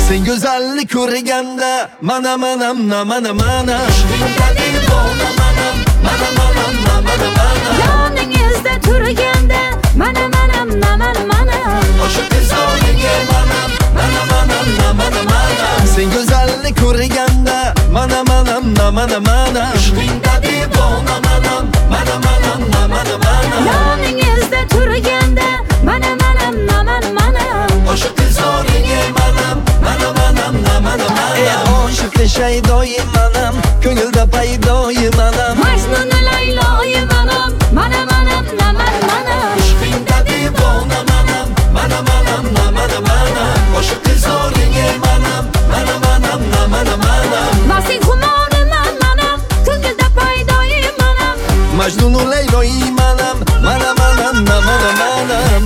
Sen güzellik ko'rganda mana manam na mana mana ishqingda devona manam mana manam na mana mana yoningizda turganda mana manam na mana mana o'sha ko'zlaringga manam mana manam na mana mana Sen güzellik ko'rganda mana manam na mana mana ishqingda devona manam mana manam na mana mana yoningizda turganda mana manam na mana mana o'sha ko'zlaringga manam mana manam na mana mana oshiqli shaydoyim manam ko'ngilda paydoyim manam Majnun Layloyim manam mana manam na mana mana ishqingda devona manam mana manam na mana mana o'sha ko'zlaringga manam mana manam na mana mana Mastin xumorim manam ko'ngilda paydoyim manam Majnun Layloyim manam mana manam na mana manam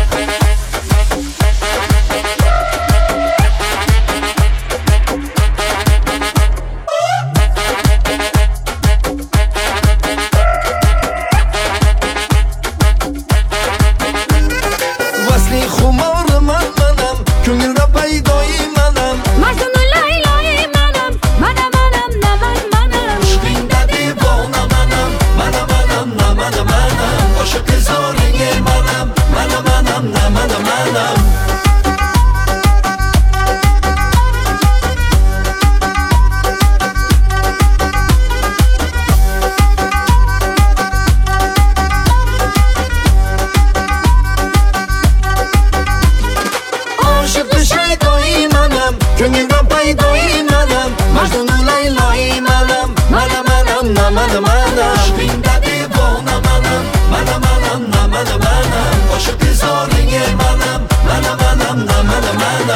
ko'ngilda paydoyim manam Majnun Layloyim manam mana manam na mana mana ishqingda devona manam mana manam na mana mana o'sha ko'zlaringga manam mana manam na mana mana ko'ngilda paydoyim manam Majnun Layloyim manam mana manam na mana mana ishqingda devona manam mana manam na mana mana o'sha ko'zlaringga manam mana manam na mana mana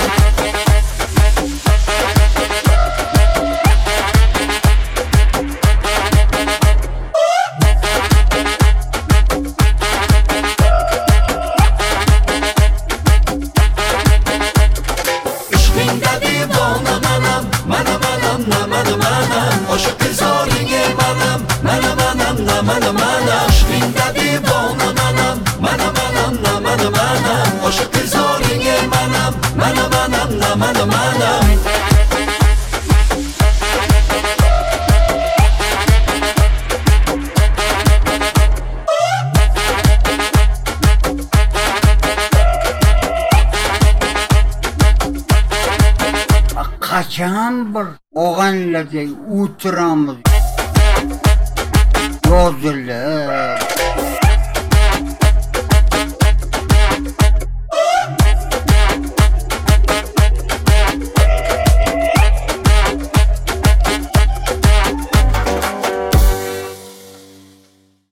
ishqingda devona manam mana manam na mana mana o'sha ko'zlaringga manam mana manam na mana mana ishqingda devona manam mana manam na mana mana o'sha ko'zlaringga manam mana manam na mana mana Qachon bir o'g'anlarga o'tiramiz yozilib